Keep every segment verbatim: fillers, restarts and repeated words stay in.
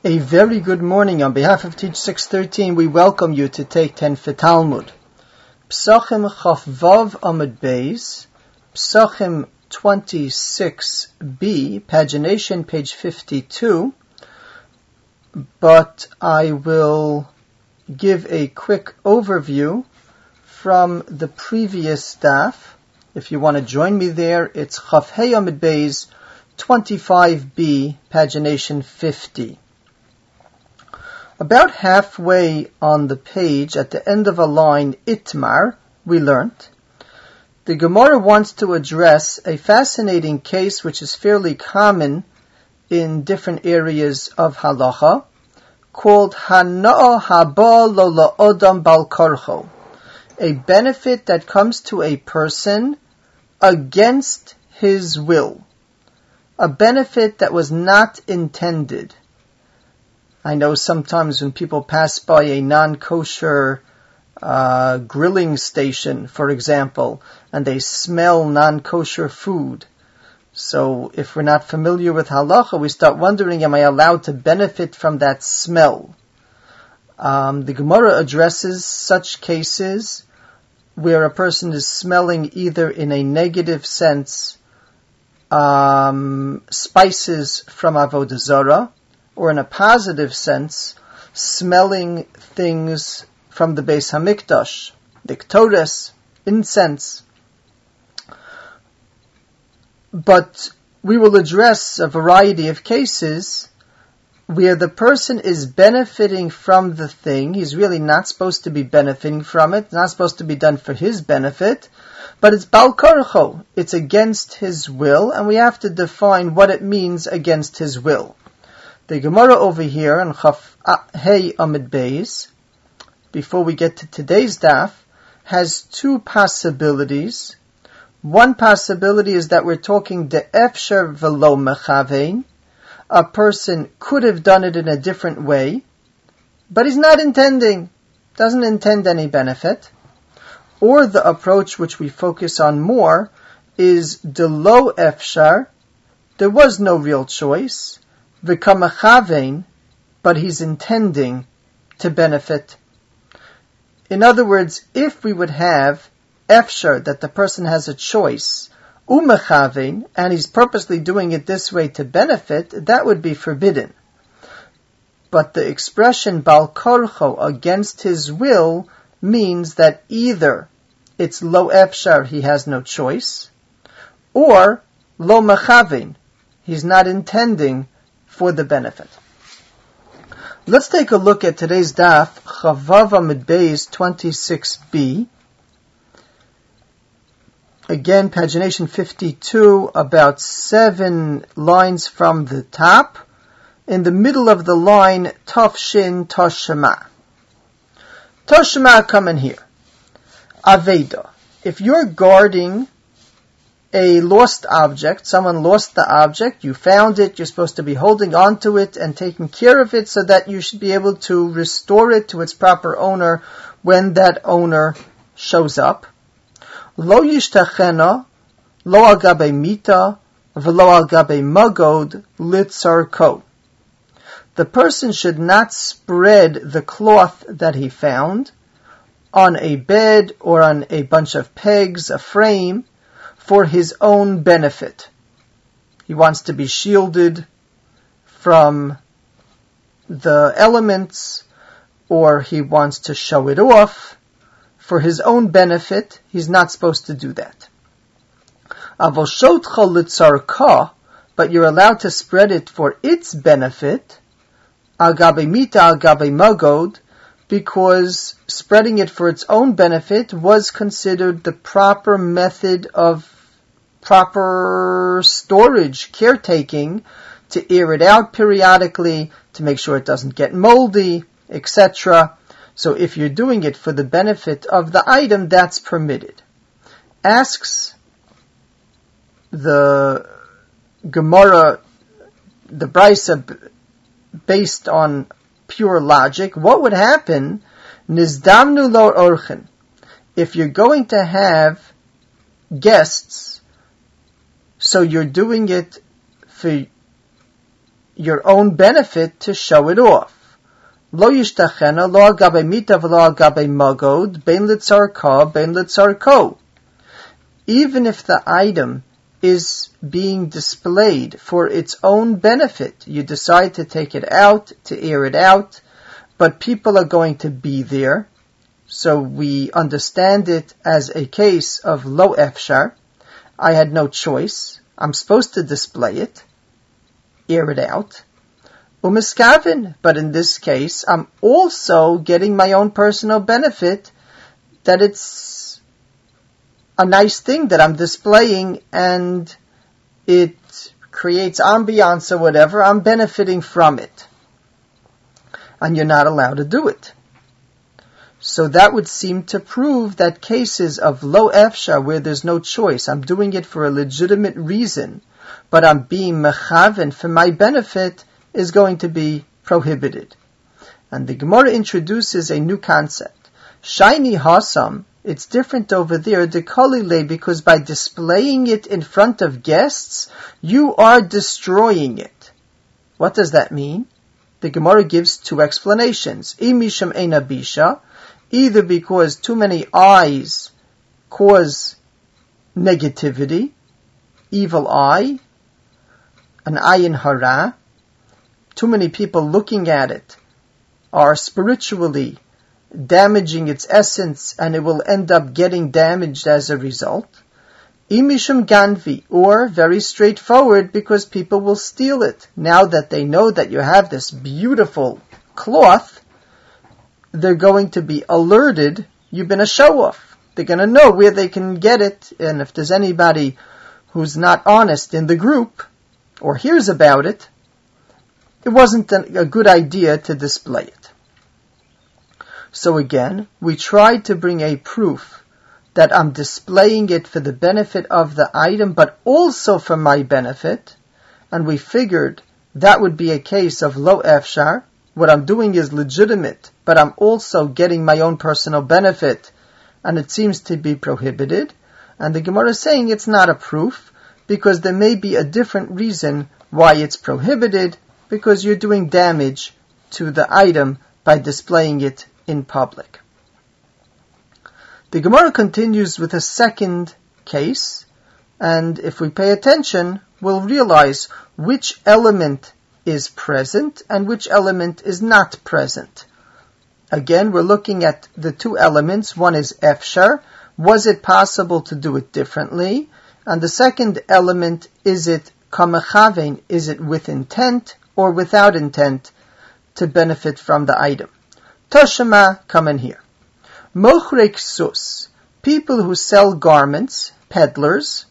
A very good morning. On behalf of Teach six thirteen, we welcome you to take ten for Talmud. Psachim Chaf Vav Amud Beis, Psachim twenty-six b, pagination page fifty-two, but I will give a quick overview from the previous daf. If you want to join me there, it's Chaf Hey Amud Beis, twenty-five b, pagination fifty. About halfway on the page, at the end of a line, Itmar, we learnt, the Gemara wants to address a fascinating case which is fairly common in different areas of halacha, called Hana'ah haba lo la'odam bal karcho, a benefit that comes to a person against his will, a benefit that was not intended. I know sometimes when people pass by a non-kosher uh, grilling station, for example, and they smell non-kosher food. So if we're not familiar with halacha, we start wondering, am I allowed to benefit from that smell? Um, the Gemara addresses such cases where a person is smelling either in a negative sense um, spices from Avodah Zarah, or in a positive sense, smelling things from the Beis Hamikdash, Diktores, incense. But we will address a variety of cases where the person is benefiting from the thing. He's really not supposed to be benefiting from it. It's not supposed to be done for his benefit. But it's Bal Karcho. It's against his will, and we have to define what it means against his will. The Gemara over here in Chaf Hey Amud Beis, before we get to today's daf, has two possibilities. One possibility is that we're talking de efsher velo mechavein. A person could have done it in a different way, but he's not intending, doesn't intend any benefit. Or the approach which we focus on more is de lo efshar. There was no real choice. V'kamachavein, but he's intending to benefit. In other words, if we would have efshar, that the person has a choice, umechavein, and he's purposely doing it this way to benefit, that would be forbidden. But the expression bal karcho, against his will, means that either it's lo efshar, he has no choice, or lo mechavein, he's not intending for the benefit. Let's take a look at today's daf, Chavav Amud Beis twenty-six b. Again, pagination fifty-two, about seven lines from the top. In the middle of the line, Tov Shin Toshema. Toshema, come in here. Aveda. If you're guarding a lost object, someone lost the object, you found it, you're supposed to be holding on to it and taking care of it so that you should be able to restore it to its proper owner when that owner shows up. Lo yishtachena, lo al gabe mita, v'lo al gabe magod, litzarko. The person should not spread the cloth that he found on a bed or on a bunch of pegs, a frame, for his own benefit. He wants to be shielded from the elements, or he wants to show it off for his own benefit. He's not supposed to do that. Avoshotcha litzarka, but you're allowed to spread it for its benefit, agabe mita agabe magod, because spreading it for its own benefit was considered the proper method of proper storage, caretaking, to air it out periodically, to make sure it doesn't get moldy, et cetera. So if you're doing it for the benefit of the item, that's permitted. Asks the Gemara, the Brisa, based on pure logic, what would happen? Nizdamnu lo orchen. If you're going to have guests, so you're doing it for your own benefit to show it off. Lo yishtachena lo agabe mita v'lo agabe magod bein litzarka bein litzarko. Even if the item is being displayed for its own benefit, you decide to take it out, to air it out, but people are going to be there, so we understand it as a case of lo efshar. I had no choice. I'm supposed to display it, air it out. Umiskavin, but in this case, I'm also getting my own personal benefit, that it's a nice thing that I'm displaying and it creates ambiance or whatever. I'm benefiting from it. And you're not allowed to do it. So that would seem to prove that cases of lo efshar, where there's no choice, I'm doing it for a legitimate reason, but I'm being mechaven for my benefit, is going to be prohibited. And the Gemara introduces a new concept. Shiny hasam, it's different over there, dekolile, because by displaying it in front of guests, you are destroying it. What does that mean? The Gemara gives two explanations. Imisham eina bisha, either because too many eyes cause negativity, evil eye, an ayin hara, too many people looking at it are spiritually damaging its essence, and it will end up getting damaged as a result. Imishum ganvi, or very straightforward, because people will steal it. Now that they know that you have this beautiful cloth, they're going to be alerted you've been a show-off. They're going to know where they can get it, and if there's anybody who's not honest in the group or hears about it, it wasn't a good idea to display it. So again, we tried to bring a proof that I'm displaying it for the benefit of the item, but also for my benefit, and we figured that would be a case of lo efshar. What I'm doing is legitimate, but I'm also getting my own personal benefit, and it seems to be prohibited. And the Gemara is saying it's not a proof, because there may be a different reason why it's prohibited, because you're doing damage to the item by displaying it in public. The Gemara continues with a second case, and if we pay attention, we'll realize which element is present and which element is not present. Again, we're looking at the two elements. One is efshar. Was it possible to do it differently? And the second element, is it kamechavein? Is it with intent or without intent to benefit from the item? Toshima, come in here. Mochrei ksus, people who sell garments, peddlers.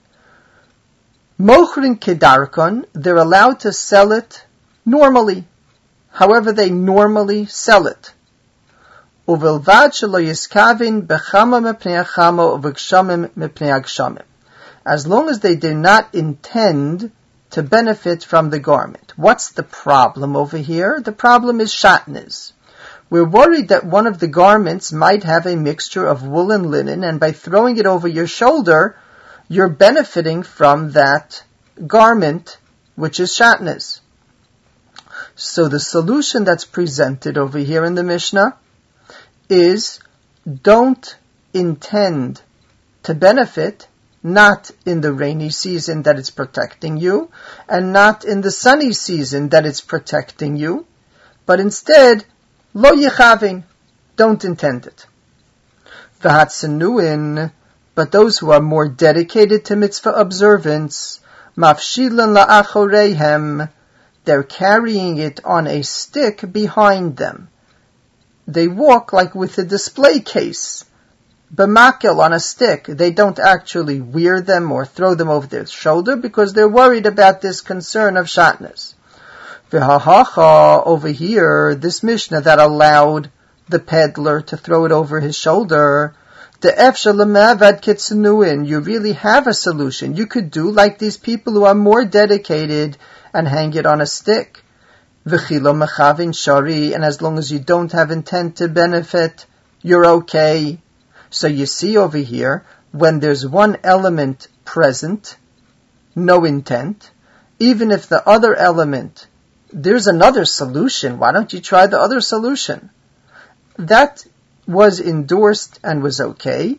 Mochrin kedarkon, they're allowed to sell it normally, however they normally sell it. Uvilvad shelo yiskavin bechama mepnei chama uv'gshamim mepnei agshamim. As long as they do not intend to benefit from the garment. What's the problem over here? The problem is shatnez. We're worried that one of the garments might have a mixture of wool and linen, and by throwing it over your shoulder, you're benefiting from that garment, which is shatnez. So the solution that's presented over here in the Mishnah is, don't intend to benefit, not in the rainy season that it's protecting you, and not in the sunny season that it's protecting you, but instead, lo yechavin, don't intend it. V'hatzenuin, but those who are more dedicated to mitzvah observance, mafshilan la'achoreihem, they're carrying it on a stick behind them. They walk like with a display case, b'makel, on a stick. They don't actually wear them or throw them over their shoulder because they're worried about this concern of shatnez. V'hahacha, over here, this Mishnah that allowed the peddler to throw it over his shoulder, the efshar lemavad kitzenuin, you really have a solution. You could do like these people who are more dedicated and hang it on a stick. V'chilo mechavin shari, and as long as you don't have intent to benefit, you're okay. So you see over here, when there's one element present, no intent, even if the other element there's another solution. Why don't you try the other solution? That was endorsed and was okay.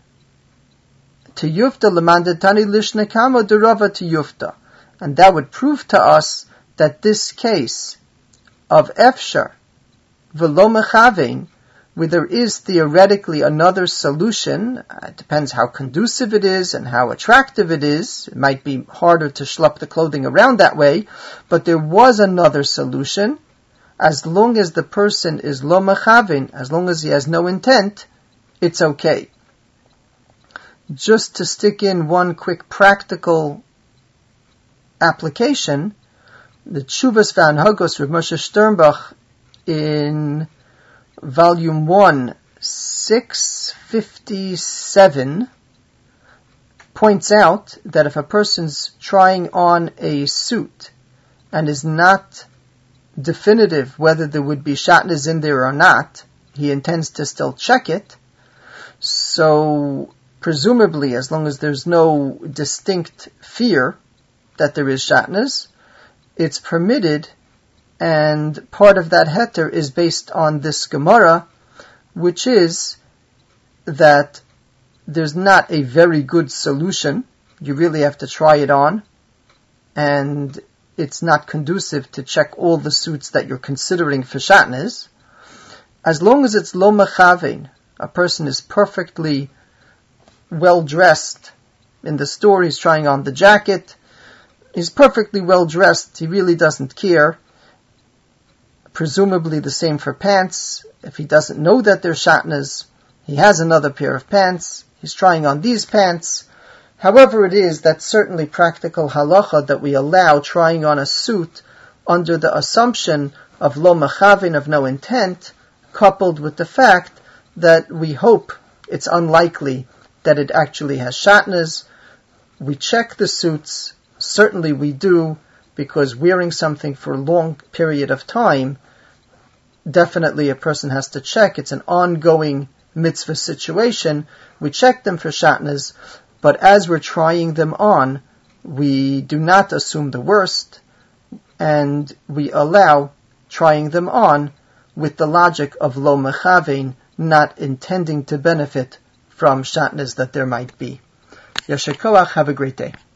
To yufta lemandatani lishnekama derava to yufta. And that would prove to us that this case of efshar v'lo mechavein, where there is theoretically another solution, it depends how conducive it is and how attractive it is. It might be harder to schlepp the clothing around that way, but there was another solution. As long as the person is lo mechavein, as long as he has no intent, it's okay. Just to stick in one quick practical application, the Tshuvas V'Hanhagos Rav Moshe Sternbach in Volume one, six fifty-seven, points out that if a person's trying on a suit and is not definitive whether there would be shatnez in there or not, he intends to still check it. So, presumably, as long as there's no distinct fear that there is shatnez, it's permitted. And part of that heter is based on this Gemara, which is that there's not a very good solution. You really have to try it on, and it's not conducive to check all the suits that you're considering for shatnez. As long as it's lo mechavein, a person is perfectly well dressed. In the store, he's trying on the jacket. He's perfectly well dressed. He really doesn't care. Presumably the same for pants. If he doesn't know that they're shatnez, he has another pair of pants. He's trying on these pants. However it is, that's certainly practical halacha that we allow trying on a suit under the assumption of lo mechavein, of no intent, coupled with the fact that we hope it's unlikely that it actually has shatnez. We check the suits. Certainly we do, because wearing something for a long period of time, definitely a person has to check. It's an ongoing mitzvah situation. We check them for shatnez, but as we're trying them on, we do not assume the worst, and we allow trying them on with the logic of lo mechavein, not intending to benefit from shatnez that there might be. Yasher koach, have a great day.